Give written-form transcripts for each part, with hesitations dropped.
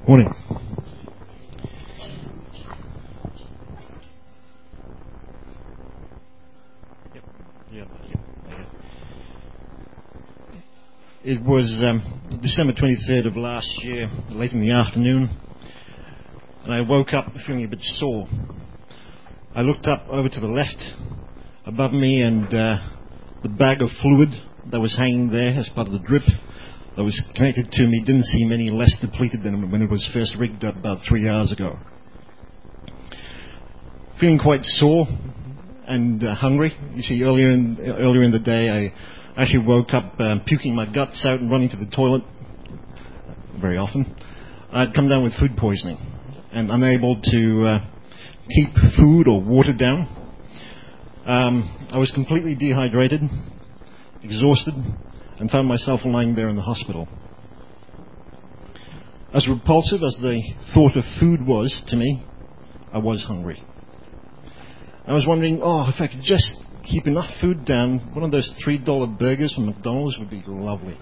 Morning. It was December 23rd of last year, late in the afternoon, and I woke up feeling a bit sore. I looked up over to the left above me, and the bag of fluid that was hanging there as part of the drip that was connected to me didn't seem any less depleted than when it was first rigged up about 3 hours ago. Feeling quite sore and hungry. You see, earlier in the day, I actually woke up puking my guts out and running to the toilet very often. I'd come down with food poisoning and unable to keep food or water down. I was completely dehydrated, exhausted, and found myself lying there in the hospital. As repulsive as the thought of food was to me, I was hungry. I was wondering, if I could just keep enough food down, one of those $3 burgers from McDonald's would be lovely.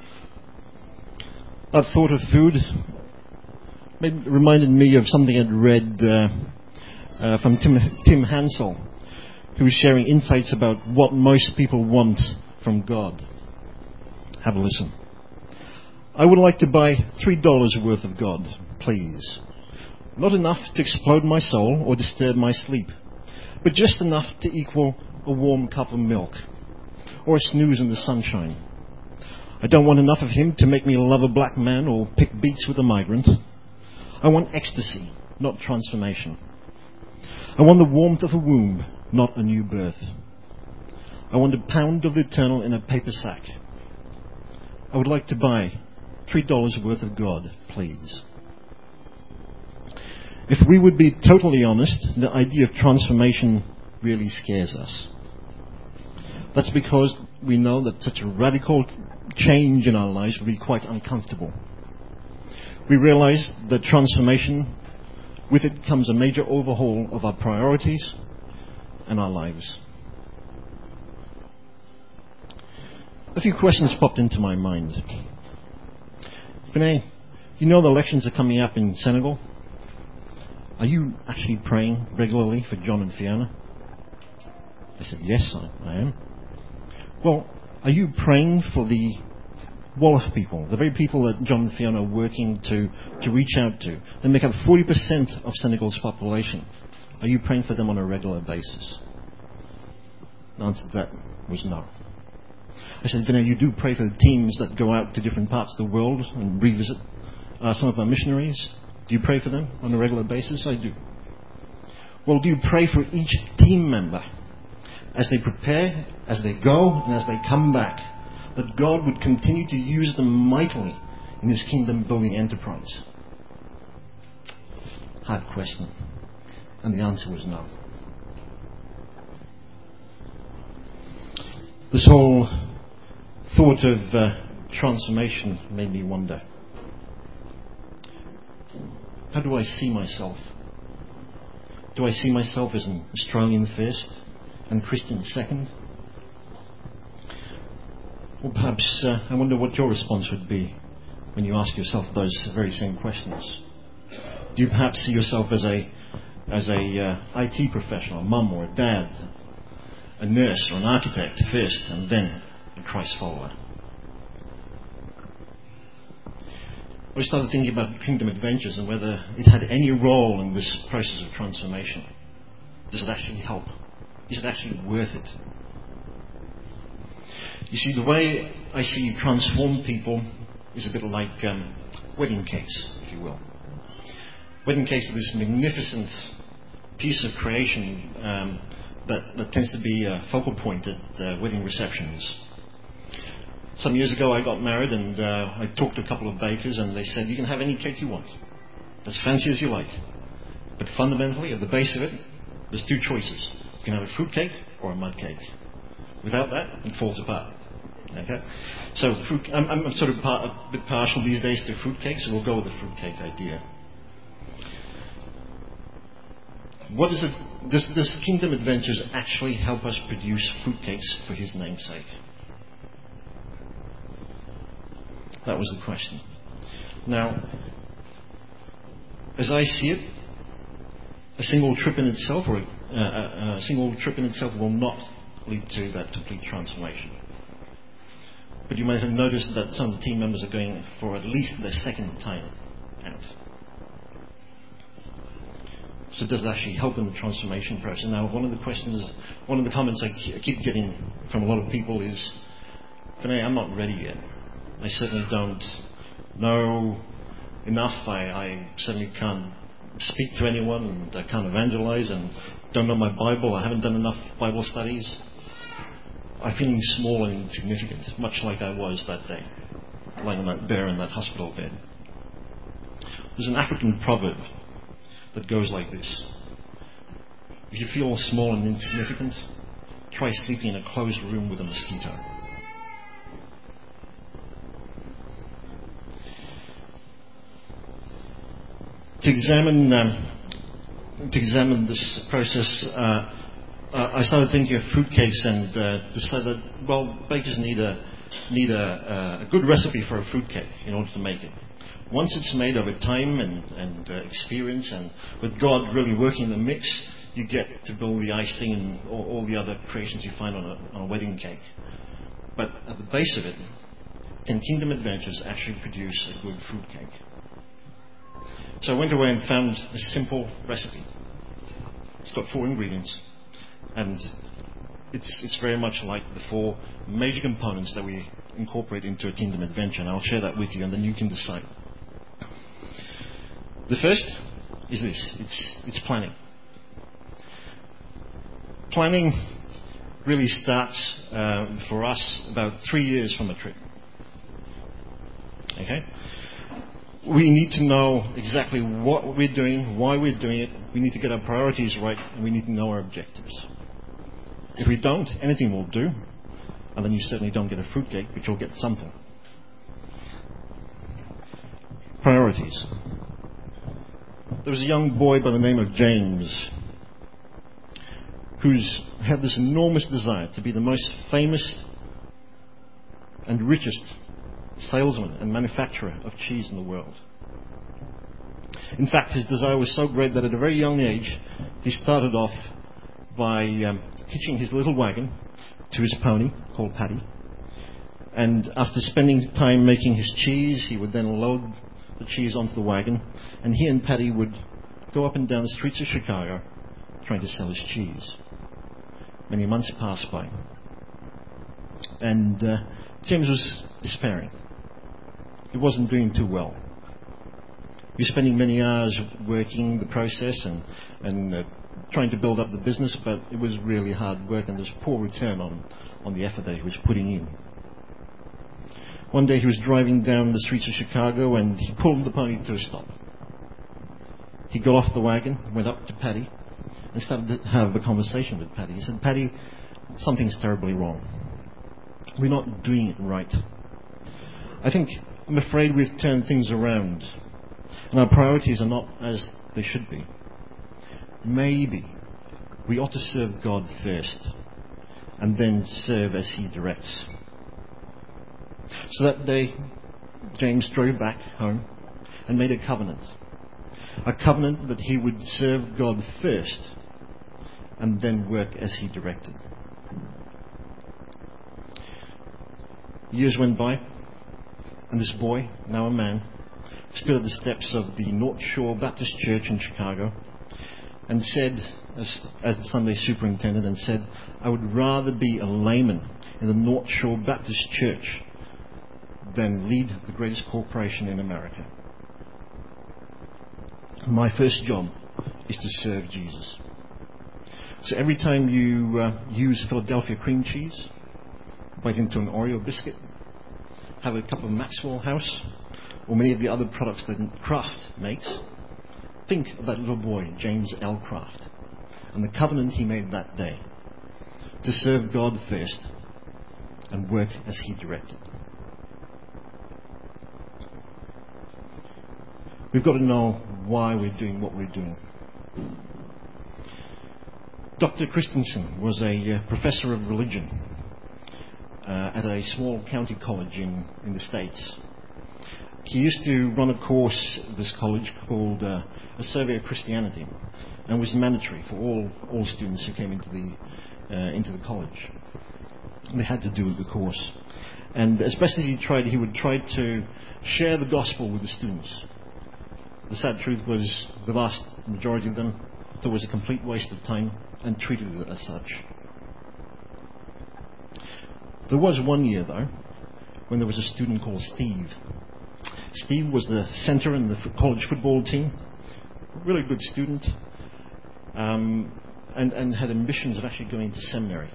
That thought of food reminded me of something I'd read from Tim Hansel, who was sharing insights about what most people want from God. Have a listen. I would like to buy $3 worth of God, please. Not enough to explode my soul or disturb my sleep, but just enough to equal a warm cup of milk or a snooze in the sunshine. I don't want enough of him to make me love a black man or pick beats with a migrant. I want ecstasy, not transformation. I want the warmth of a womb, not a new birth. I want a pound of the eternal in a paper sack. I would like to buy $3 worth of God, please. If we would be totally honest, the idea of transformation really scares us. That's because we know that such a radical change in our lives would be quite uncomfortable. We realize that transformation, with it comes a major overhaul of our priorities and our lives. A few questions popped into my mind. Vinay, you know the elections are coming up in Senegal? Are you actually praying regularly for John and Fiona? I said, yes, I am. Well, are you praying for the Wolof people, the very people that John and Fiona are working to reach out to? They make up 40% of Senegal's population. Are you praying for them on a regular basis? The answer to that was no. I said, Vinay, you do pray for the teams that go out to different parts of the world and revisit some of our missionaries. Do you pray for them on a regular basis? I do. Well, do you pray for each team member as they prepare, as they go, and as they come back, that God would continue to use them mightily in His kingdom-building enterprise? Hard question. And the answer was no. This whole thought of transformation made me wonder. How do I see myself? Do I see myself as an Australian first and Christian second? Or perhaps I wonder what your response would be when you ask yourself those very same questions. Do you perhaps see yourself as a IT professional, a mum or a dad, a nurse or an architect first, and then a Christ follower? I started thinking about Kingdom Adventures and whether it had any role in this process of transformation. Does it actually help? Is it actually worth it? You see, the way I see transform people is a bit like wedding cakes, if you will. Wedding cakes are this magnificent piece of creation that tends to be a focal point at wedding receptions. Some years ago I got married and I talked to a couple of bakers and they said, you can have any cake you want, as fancy as you like. But fundamentally, at the base of it, there's two choices. You can have a fruit cake or a mud cake. Without that, it falls apart. Okay? So I'm sort of a bit partial these days to fruit cake, so we'll go with the fruit cake idea. What is it? Does Kingdom Adventures actually help us produce fruitcakes for His name's sake? That was the question. Now, As I see it, a single trip in itself will not lead to that complete transformation. But you might have noticed that some of the team members are going for at least their second time out. So does it actually help in the transformation process? Now, one of the comments I keep getting from a lot of people is, Vinay, I'm not ready yet. I certainly don't know enough. I certainly can't speak to anyone, and I can't evangelize, and don't know my Bible. I haven't done enough Bible studies. I'm feeling small and insignificant, much like I was that day, lying there in that hospital bed. There's an African proverb that goes like this: if you feel small and insignificant, try sleeping in a closed room with a mosquito. To examine this process, I started thinking of fruitcakes and decided that, well, bakers need a good recipe for a fruitcake in order to make it. Once it's made over time and experience, and with God really working in the mix, you get to build the icing and all the other creations you find on a wedding cake. But at the base of it, can Kingdom Adventures actually produce a good fruitcake? So I went away and found a simple recipe. It's got 4 ingredients, and it's very much like the 4 major components that we incorporate into a Kingdom Adventure, and I'll share that with you, and then you can decide. The first is this: it's planning. Planning really starts for us about 3 years from a trip. Okay? We need to know exactly what we're doing, why we're doing it. We need to get our priorities right, and we need to know our objectives. If we don't, anything will do, and then you certainly don't get a fruitcake, but you'll get something. Priorities. There was a young boy by the name of James who's had this enormous desire to be the most famous and richest salesman and manufacturer of cheese in the world. In fact, his desire was so great that at a very young age, he started off by hitching his little wagon to his pony, called Paddy. And after spending time making his cheese, he would then load the cheese onto the wagon, and he and Paddy would go up and down the streets of Chicago trying to sell his cheese. Many months passed by, and James was despairing. He wasn't doing too well. He was spending many hours working the process and trying to build up the business, but it was really hard work, and there was poor return on the effort that he was putting in. One day he was driving down the streets of Chicago, and he pulled the pony to a stop. He got off the wagon, went up to Paddy, and started to have a conversation with Paddy. He said, "Paddy, something's terribly wrong. We're not doing it right. I'm afraid we've turned things around, and our priorities are not as they should be. Maybe we ought to serve God first, and then serve as He directs." So that day, James drove back home and made a covenant that he would serve God first and then work as He directed. Years went by, and this boy, now a man, stood at the steps of the North Shore Baptist Church in Chicago and said, as the Sunday superintendent, and said, "I would rather be a layman in the North Shore Baptist Church than lead the greatest corporation in America. My first job is to serve Jesus." So every time you use Philadelphia cream cheese, bite into an Oreo biscuit, have a cup of Maxwell House, or many of the other products that Kraft makes, think of that little boy, James L. Kraft, and the covenant he made that day to serve God first and work as He directed. We've got to know why we're doing what we're doing. Dr. Christensen was a professor of religion at a small county college in the States. He used to run a course at this college called A Survey of Christianity, and was mandatory for all students who came into the college. They had to do the course. And as best as he would try to share the gospel with the students. The sad truth was the vast majority of them thought it was a complete waste of time and treated it as such. There was one year, though, when there was a student called Steve. Steve was the centre in the college football team, a really good student, and had ambitions of actually going to seminary.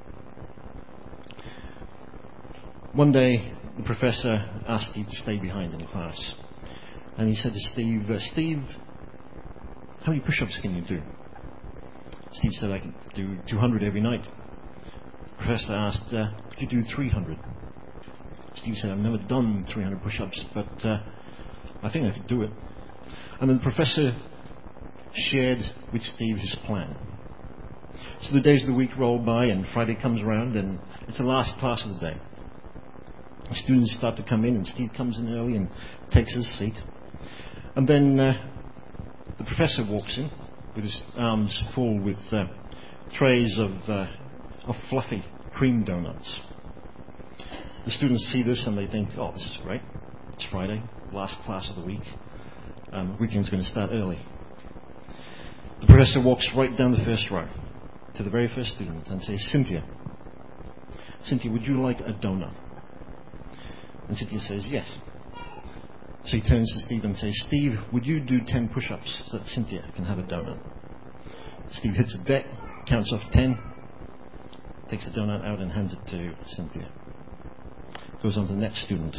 One day, the professor asked Steve to stay behind in class. And he said to Steve, Steve, how many push-ups can you do? Steve said, I can do 200 every night. The professor asked, could you do 300? Steve said, I've never done 300 push-ups, but I think I could do it. And then the professor shared with Steve his plan. So the days of the week roll by, and Friday comes around, and it's the last class of the day. The students start to come in, and Steve comes in early and takes his seat. And then the professor walks in with his arms full with trays of fluffy cream donuts. The students see this and they think, oh, this is great. It's Friday, last class of the week. Weekend's going to start early. The professor walks right down the first row to the very first student and says, Cynthia, would you like a donut? And Cynthia says, yes. So he turns to Steve and says, Steve, would you do 10 push-ups so that Cynthia can have a donut? Steve hits a deck, counts off 10, takes the donut out and hands it to Cynthia. Goes on to the next student.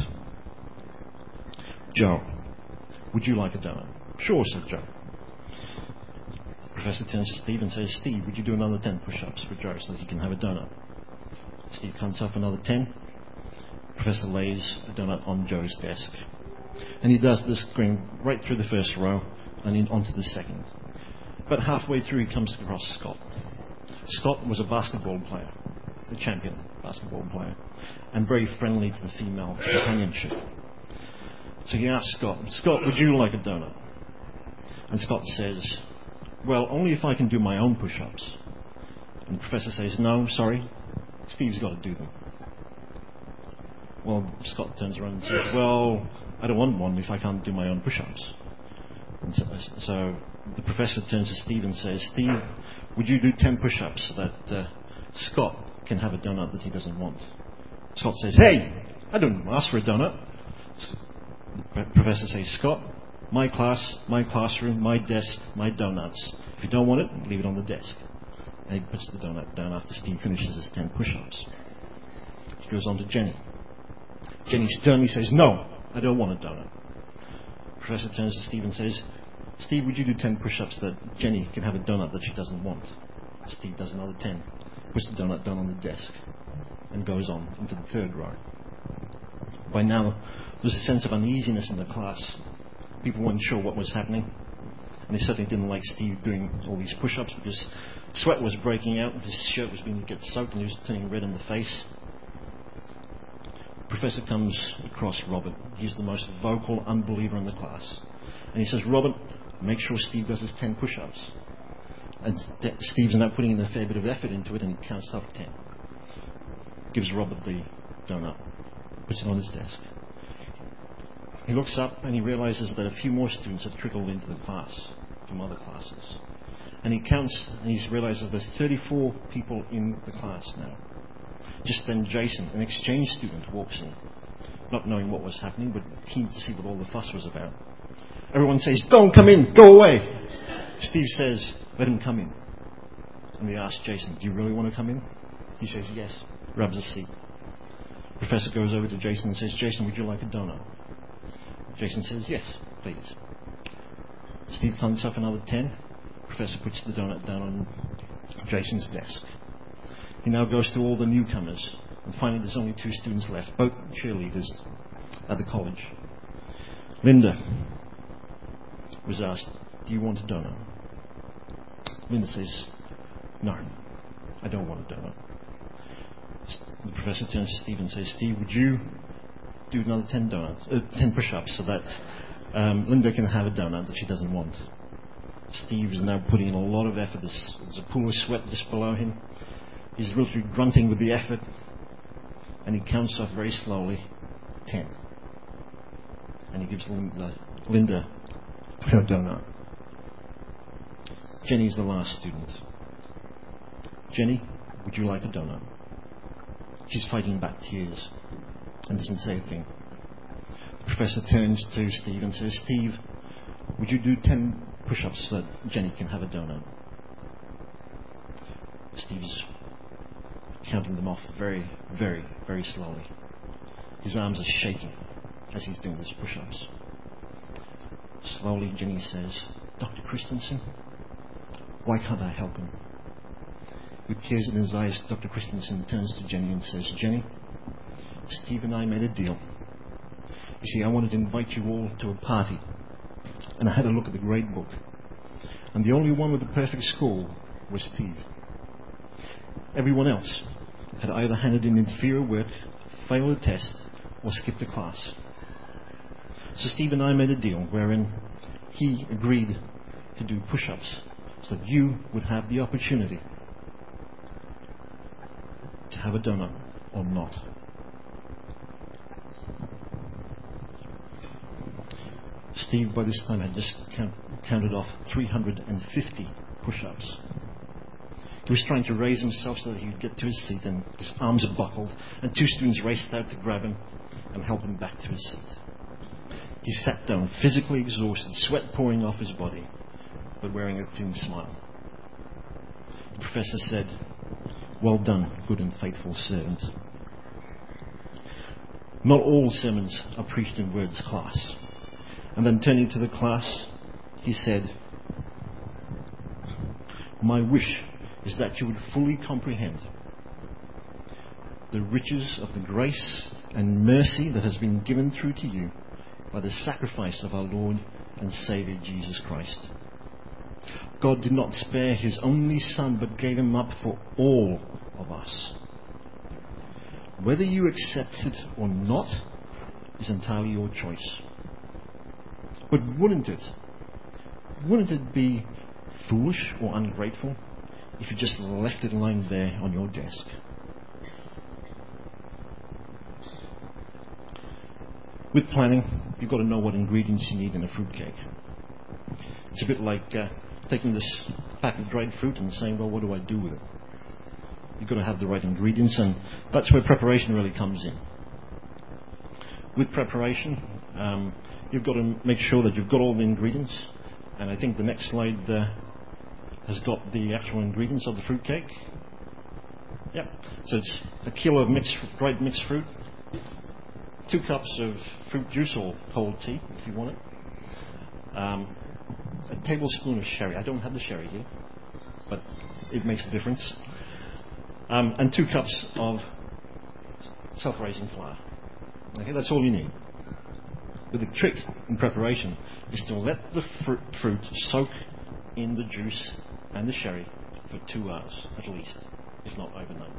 Joe, would you like a donut? Sure, said Joe. Professor turns to Steve and says, Steve, would you do another 10 push-ups for Joe so that he can have a donut? Steve counts off another 10. Professor lays a donut on Joe's desk. And he does this going right through the first row and in onto the second. But halfway through he comes across Scott. Scott was a basketball player, the champion basketball player, and very friendly to the female companionship. So he asks Scott, would you like a donut? And Scott says, well, only if I can do my own push-ups. And the professor says, no, sorry, Steve's got to do them. Well, Scott turns around and says, well, I don't want one if I can't do my own push-ups. And so the professor turns to Steve and says, Steve, would you do 10 push-ups so that Scott can have a donut that he doesn't want? Scott says, hey, I don't ask for a donut. The professor says, Scott, my class, my classroom, my desk, my donuts. If you don't want it, leave it on the desk. And he puts the donut down after Steve finishes his 10 push-ups. He goes on to Jenny. Jenny sternly says, no, I don't want a donut. The professor turns to Steve and says, Steve, would you do 10 push-ups that Jenny can have a donut that she doesn't want? Steve does another 10, puts the donut down on the desk, and goes on into the third row. By now, there's a sense of uneasiness in the class. People weren't sure what was happening, and they certainly didn't like Steve doing all these push-ups because sweat was breaking out, his shirt was beginning to get soaked, and he was turning red in the face. The professor comes across Robert. He's the most vocal unbeliever in the class. And he says, Robert, make sure Steve does his 10 push-ups. And Steve's now putting in a fair bit of effort into it, and he counts off 10. Gives Robert the donut. Puts it on his desk. He looks up and he realizes that a few more students have trickled into the class from other classes. And he counts and he realizes there's 34 people in the class now. Just then Jason, an exchange student, walks in, not knowing what was happening, but keen to see what all the fuss was about. Everyone says, don't come in, go away. Steve says, let him come in. And we ask Jason, do you really want to come in? He says, yes. Grabs a seat. Professor goes over to Jason and says, Jason, would you like a donut? Jason says, yes, please. Steve counts up another 10. Professor puts the donut down on Jason's desk. He now goes to all the newcomers, and finally there's only 2 students left, both cheerleaders at the college. Linda was asked, do you want a donut? Linda says, no, I don't want a donut. The professor turns to Steve and says, Steve, would you do another 10 push-ups so that Linda can have a donut that she doesn't want. Steve is now putting in a lot of effort. There's a pool of sweat just below him. He's literally grunting with the effort, and he counts off very slowly 10. And he gives Linda her donut. Jenny's the last student. Jenny, would you like a donut? She's fighting back tears and doesn't say a thing. The professor turns to Steve and says, Steve, would you do 10 push-ups so that Jenny can have a donut? Steve's counting them off very, very, very slowly. His arms are shaking as he's doing his push-ups. Slowly, Jenny says, Dr. Christensen, why can't I help him? With tears in his eyes, Dr. Christensen turns to Jenny and says, Jenny, Steve and I made a deal. You see, I wanted to invite you all to a party, and I had a look at the grade book, and the only one with the perfect score was Steve. Everyone else had either handed in inferior work, failed a test, or skipped a class. So Steve and I made a deal wherein he agreed to do push-ups so that you would have the opportunity to have a donut or not. Steve, by this time, had just counted off 350 push-ups. He was trying to raise himself so that he would get to his seat, and his arms had buckled, and 2 students raced out to grab him and help him back to his seat. He sat down, physically exhausted, sweat pouring off his body, but wearing a thin smile. The professor said, well done, good and faithful servant. Not all sermons are preached in words, class. And then turning to the class, he said, my wish is that you would fully comprehend the riches of the grace and mercy that has been given through to you by the sacrifice of our Lord and Saviour Jesus Christ. God did not spare his only Son, but gave him up for all of us. Whether you accept it or not is entirely your choice. But wouldn't it be foolish or ungrateful if you just left it lying there on your desk? With planning, you've got to know what ingredients you need in a fruitcake. It's a bit like taking this pack of dried fruit and saying, well, what do I do with it? You've got to have the right ingredients, and that's where preparation really comes in. With preparation, you've got to make sure that you've got all the ingredients, and I think the next slide has got the actual ingredients of the fruitcake. Yep. So it's a kilo of dried mixed fruit, 2 cups of fruit juice or cold tea, if you want it, a tablespoon of sherry. I don't have the sherry here, but it makes a difference. And 2 cups of self-raising flour. Okay, that's all you need. But the trick in preparation is to let the fruit soak in the juice and the sherry for 2 hours at least, if not overnight.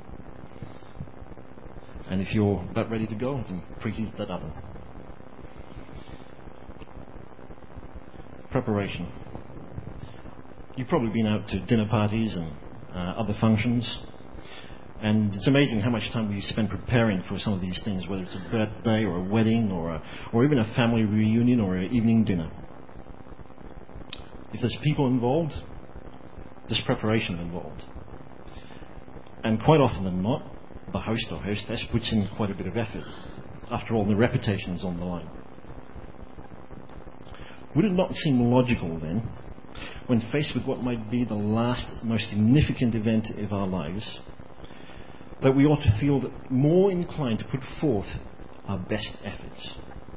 And if you're about ready to go, you can preheat that oven. Preparation. You've probably been out to dinner parties and other functions, and it's amazing how much time we spend preparing for some of these things, whether it's a birthday or a wedding or even a family reunion or an evening dinner. If there's people involved, there's preparation involved. And quite often than not, the host or hostess puts in quite a bit of effort. After all, the reputation is on the line. Would it not seem logical then, when faced with what might be the last, most significant event of our lives, that we ought to feel more inclined to put forth our best efforts?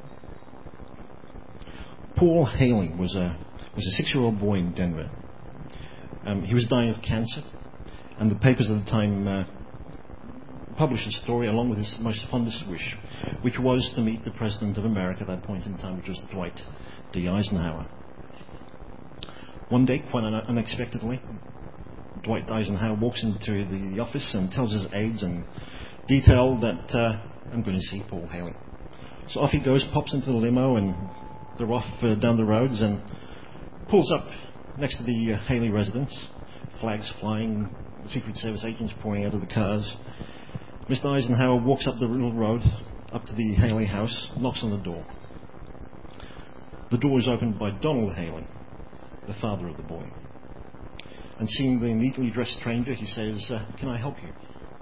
Paul Haley was a 6-year-old boy in Denver. He was dying of cancer, and the papers at the time published a story along with his most fondest wish, which was to meet the President of America at that point in time, which was Dwight D. Eisenhower. One day, quite unexpectedly, Dwight Eisenhower walks into the office and tells his aides in detail that I'm going to see Paul Haley. So off he goes, pops into the limo, and they're off down the roads, and pulls up next to the Haley residence. Flags flying, Secret Service agents pouring out of the cars. Mr. Eisenhower walks up the little road, up to the Haley house, knocks on the door. The door is opened by Donald Haley, the father of the boy. And seeing the neatly dressed stranger, he says, "Can I help you?"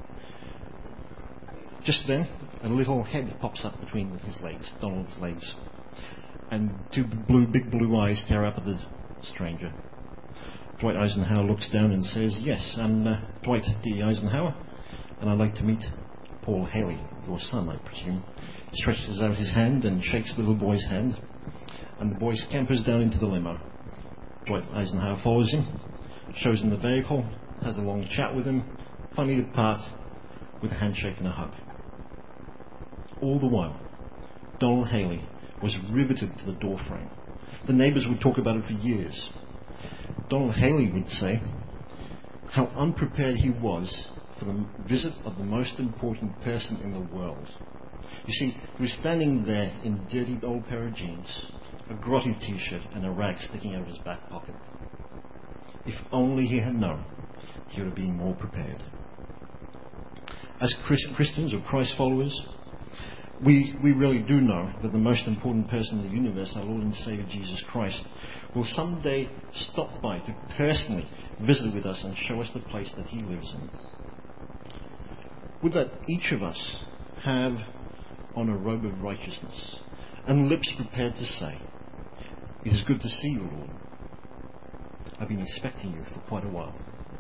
Just then, a little head pops up between his legs, Donald's legs, and two big blue eyes stare up at the stranger. Dwight Eisenhower looks down and says, "Yes, I'm Dwight D. Eisenhower, and I'd like to meet Paul Haley, your son, I presume." He stretches out his hand and shakes the little boy's hand, and the boy scampers down into the limo. Dwight Eisenhower follows him, shows him the vehicle, has a long chat with him, finally depart with a handshake and a hug. All the while, Donald Haley was riveted to the doorframe. The neighbours would talk about it for years. Donald Haley would say how unprepared he was for the visit of the most important person in the world. You see, he was standing there in a dirty old pair of jeans, a grotty t-shirt, and a rag sticking out of his back pocket. If only he had known, he would have been more prepared. As Christians or Christ followers, we really do know that the most important person in the universe, our Lord and Saviour Jesus Christ, will someday stop by to personally visit with us and show us the place that he lives in. Would that each of us have on a robe of righteousness and lips prepared to say, "It is good to see you, Lord. I've been expecting you for quite a while."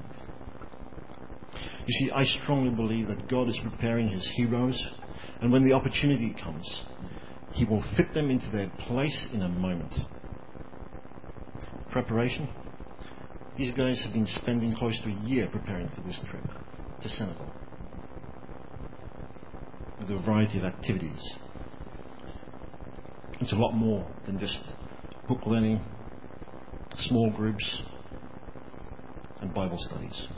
You see, I strongly believe that God is preparing his heroes, and when the opportunity comes, he will fit them into their place in a moment. Preparation. These guys have been spending close to a year preparing for this trip to Senegal, with a variety of activities. It's a lot more than just book learning, small groups, and Bible studies.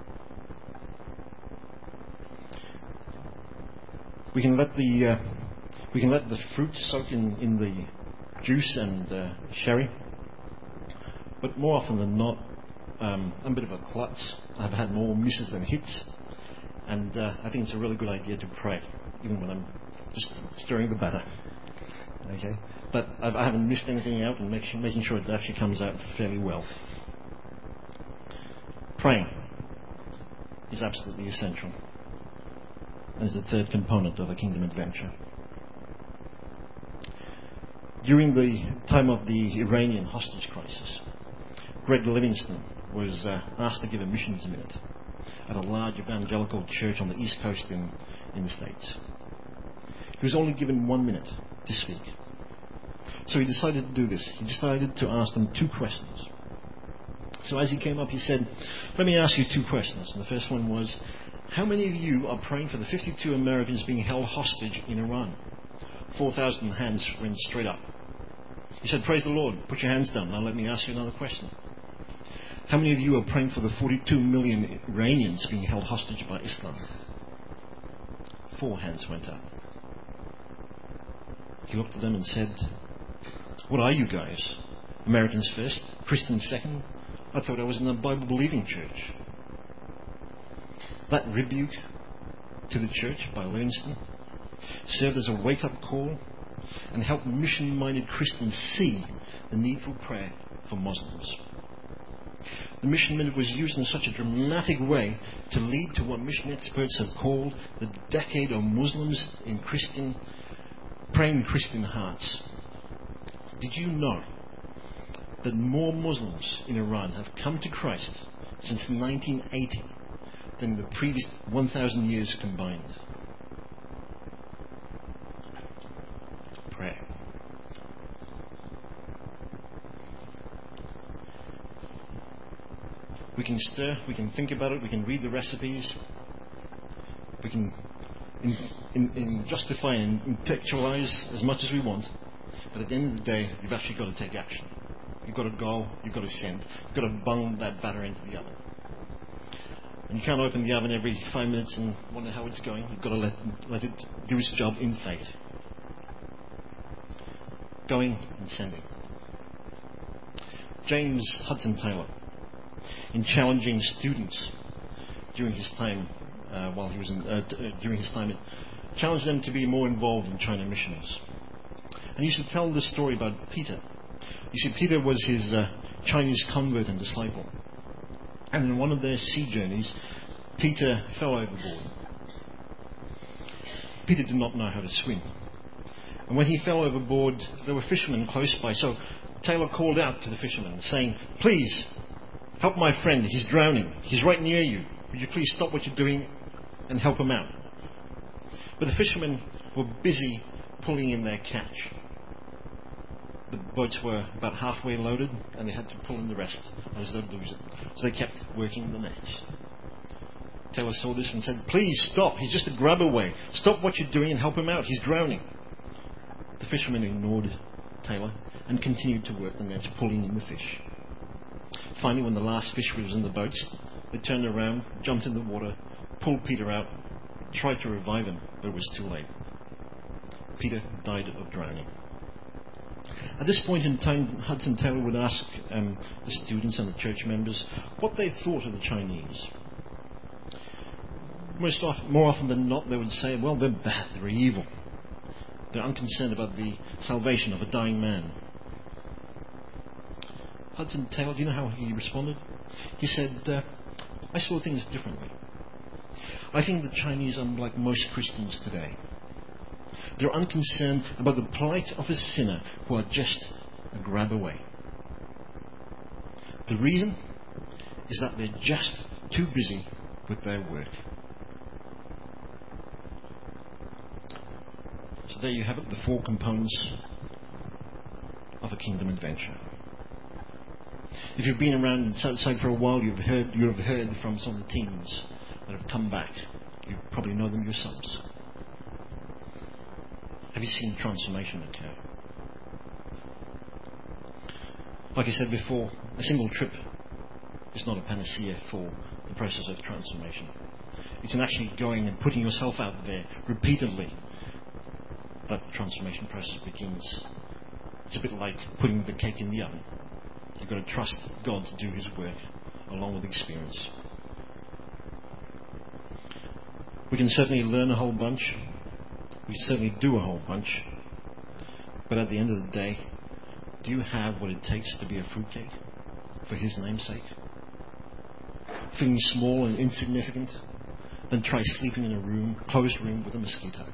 We can let the fruit soak in the juice and sherry, but more often than not, I'm a bit of a klutz. I've had more misses than hits, and I think it's a really good idea to pray, even when I'm just stirring the batter. Okay, but I haven't missed anything out, and making sure it actually comes out fairly well. Praying is absolutely essential, and is the third component of a kingdom adventure. During the time of the Iranian hostage crisis, Greg Livingston was asked to give a missions minute at a large evangelical church on the East Coast in the States. He was only given 1 minute to speak. So he decided to do this. He decided to ask them 2 questions. So as he came up, he said, "Let me ask you 2 questions." And the first one was, how many of you are praying for the 52 Americans being held hostage in Iran? 4,000 hands went straight up. He said, "Praise the Lord. Put your hands down. Now let me ask you another question. How many of you are praying for the 42 million Iranians being held hostage by Islam?" 4 hands went up. He looked at them and said, "What are you guys? Americans first, Christians second? I thought I was in a Bible-believing church." That rebuke to the church by Livingston served as a wake-up call and helped mission-minded Christians see the need for prayer for Muslims. The mission minute was used in such a dramatic way to lead to what mission experts have called the decade of Muslims in praying Christian hearts. Did you know that more Muslims in Iran have come to Christ since 1980 than in the previous 1,000 years combined? Prayer. We can stir, we can think about it, we can read the recipes, we can justify and intellectualize as much as we want, but at the end of the day, you've actually got to take action. You've got to go, you've got to send, you've got to bung that batter into the oven. And you can't open the oven every 5 minutes and wonder how it's going. You've got to let it do its job in faith. going and sending. James Hudson Taylor, in challenging students during his time challenged them to be more involved in China missions. And he used to tell this story about Peter. You see, Peter was his Chinese convert and disciple. And in one of their sea journeys, Peter fell overboard. Peter did not know how to swim. And when he fell overboard, there were fishermen close by. So Taylor called out to the fishermen, saying, "Please, help my friend. He's drowning. He's right near you. Would you please stop what you're doing and help him out?" But the fishermen were busy pulling in their catch. The boats were about halfway loaded, and they had to pull in the rest, or they'd lose it. So they kept working the nets. Taylor saw this and said, "Please stop. He's just a grab away. Stop what you're doing and help him out. He's drowning." The fishermen ignored Taylor and continued to work the nets, pulling in the fish. Finally, when the last fish was in the boats, they turned around, jumped in the water, pulled Peter out, tried to revive him, but it was too late. Peter died of drowning. At this point in time, Hudson Taylor would ask the students and the church members what they thought of the Chinese. More often than not, they would say, "Well, they're bad, they're evil. They're unconcerned about the salvation of a dying man." Hudson Taylor, do you know how he responded? He said, "I saw things differently. I think the Chinese are like most Christians today. They're unconcerned about the plight of a sinner who are just a grab away. The reason is that they're just too busy with their work." So there you have it, the four components of a kingdom adventure. If you've been around Southside for a while, you have heard from some of the teams that have come back. You probably know them yourselves. Have you seen transformation occur? Like I said before, a single trip is not a panacea for the process of transformation. It's in actually going and putting yourself out there repeatedly that the transformation process begins. It's a bit like putting the cake in the oven. You've got to trust God to do His work along with experience. We can certainly learn a whole bunch. We certainly do a whole bunch. But at the end of the day, do you have what it takes to be a fruitcake for His name's sake? Feeling small and insignificant? Then try sleeping in a closed room with a mosquito.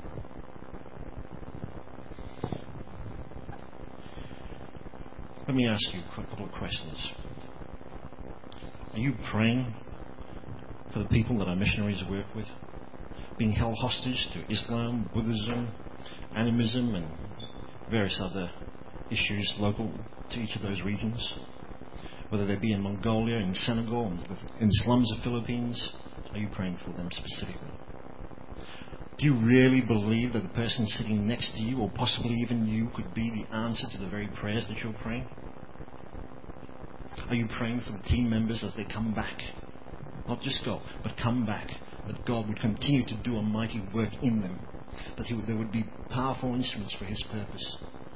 Let me ask you a couple of questions. Are you praying for the people that our missionaries work with, being held hostage to Islam, Buddhism, animism, and various other issues local to each of those regions? Whether they be in Mongolia, in Senegal, in the slums of Philippines, are you praying for them specifically? Do you really believe that the person sitting next to you, or possibly even you, could be the answer to the very prayers that you're praying? Are you praying for the team members as they come back? Not just go, but come back. That God would continue to do a mighty work in them. That they would be powerful instruments for His purpose.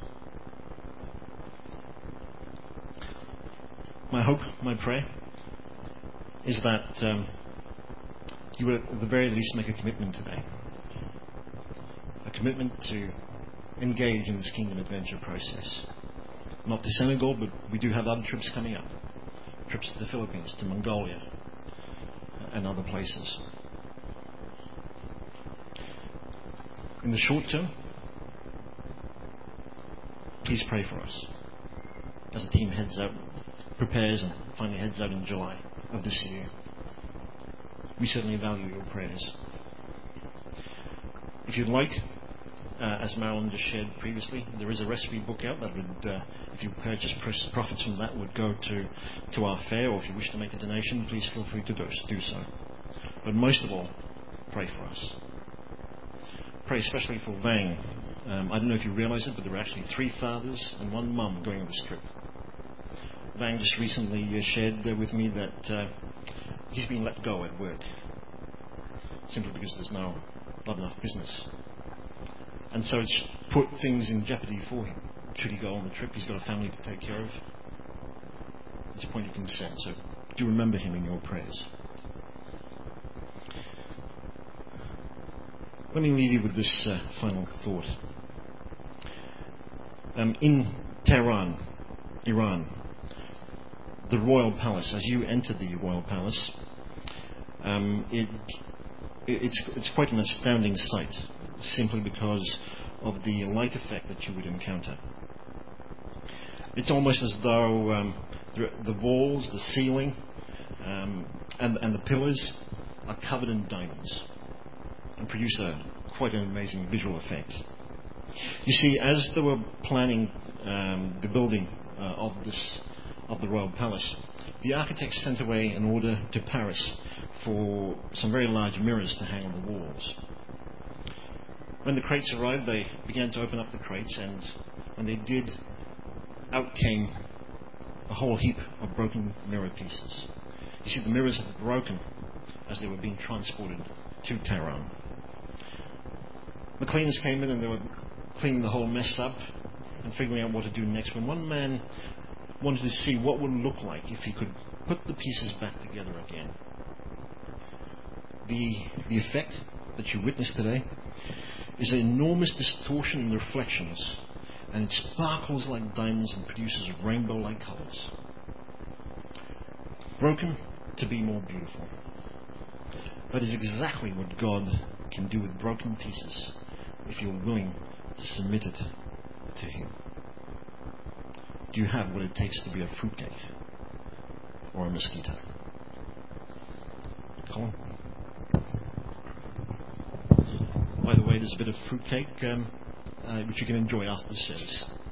My hope, my prayer, is that you would at the very least make a commitment today. A commitment to engage in this kingdom adventure process. Not to Senegal, but we do have other trips coming up. Trips to the Philippines, to Mongolia, and other places. In the short term, please pray for us. As the team heads out, prepares and finally heads out in July of this year. We certainly value your prayers. If you'd like, as Marilyn just shared previously, there is a recipe book out that would, if you purchase profits from that, would go to our fair, or if you wish to make a donation, please feel free to do so. But most of all, pray for us. Pray especially for Vang. I don't know if you realize it, but there were actually 3 fathers and 1 mum going on this trip. Vang just recently shared with me that he's been let go at work, simply because there's not enough business. And so it's put things in jeopardy for him. should he go on the trip. He's got a family to take care of. It's a point of concern, so do remember him in your prayers. Let me leave you with this final thought. In Tehran, Iran, the royal palace, as you enter the royal palace, it's quite an astounding sight, simply because of the light effect that you would encounter. It's almost as though the walls, the ceiling, and the pillars are covered in diamonds and produce quite an amazing visual effect. You see, as they were planning the building of the royal palace, the architects sent away an order to Paris for some very large mirrors to hang on the walls. When the crates arrived, they began to open up the crates, and when they did, out came a whole heap of broken mirror pieces. You see, the mirrors had broken as they were being transported to Tehran. The cleaners came in and they were cleaning the whole mess up and figuring out what to do next, when one man wanted to see what would it look like if he could put the pieces back together again. The effect that you witnessed today is an enormous distortion in the reflections, and it sparkles like diamonds and produces rainbow-like colors. Broken to be more beautiful. That is exactly what God can do with broken pieces if you're willing to submit it to Him. Do you have what it takes to be a fruitcake or a mosquito? Colin? By the way, there's a bit of fruitcake which you can enjoy after the service.